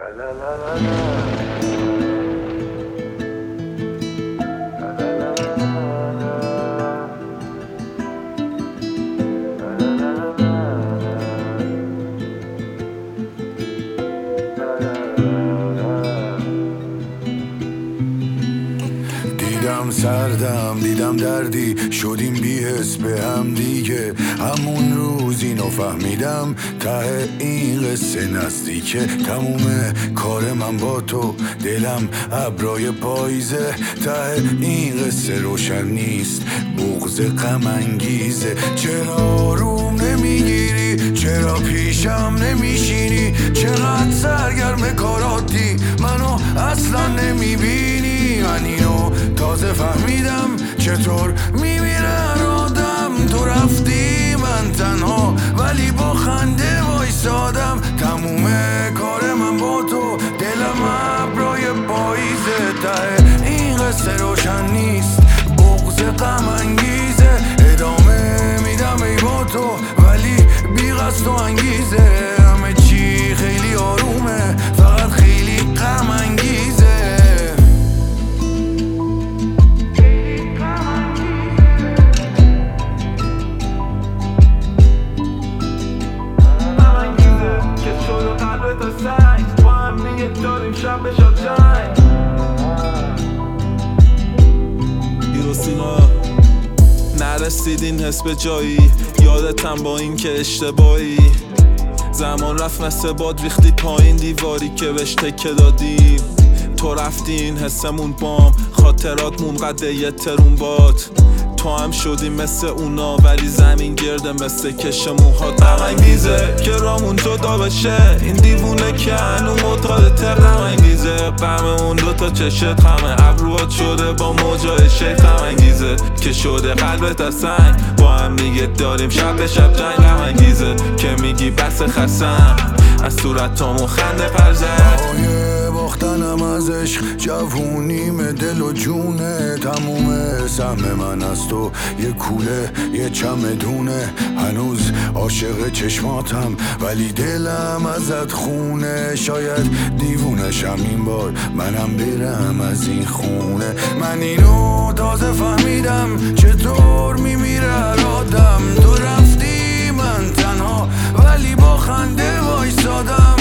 دیدم سردم دیدم دردی شدیم بی‌حس به هم دیگه. همون روز اینو فهمیدم ته این قصه نزدیکه. تموم کار من با تو دلم ابرای پاییزه. ته این قصه روشن نیست بغض غم انگیزه. چرا روم نمیگیری چرا پیشم نمیشینی چقدر سرگرم کاراتی منو اصلا نمیبینی. من اینو تازه فهمیدم چطور میمیرن آدم. تو رفتی من تنها ولی با خنده وایسادم. تموم کار من با تو دلم ابرای پاییزه. ته این قصه روشن نیست بغض غم انگیزه. ادامه میدم ای با تو ولی بی قصد و انگیزه. همه چی خیلی آرومه فقط خیلی غم انگیزه. با هم دیگه داریم شب به شب جنگ. ایروسینا نرسید این حس به جایی. یادتم با این که اشتباهی زمان رفت مثل باد ریختی پایین دیواری که بهش تکه دادیم. تو رفتی این حسمون بام خاطراتمون قده یه ترون باد. تو هم شدی مثل اونا ولی زمین گرده مثل کش موهات. غم انگیزه که رامون جدا بشه این دیوونه که هنو معتادته. غم انگیزه غم اون دوتا چشت غم ابروات شده با موجای شیخ. غم انگیزه که شده قلبت از سنگ با هم دیگه داریم شب به شب جنگ. غم انگیزه که میگی بس خستم از صورتامون خنده پرزد. باختنم از عشق جوونیم دل و جونه. تموم سهم من از تو یه کوله یه چمدونه. هنوز عاشق چشماتم ولی دلم ازت خونه. شاید دیوونشم این بار منم برم از این خونه. من اینو تازه فهمیدم چطور میمیره آدم. تو رفتی من تنها ولی با خنده وایسادم.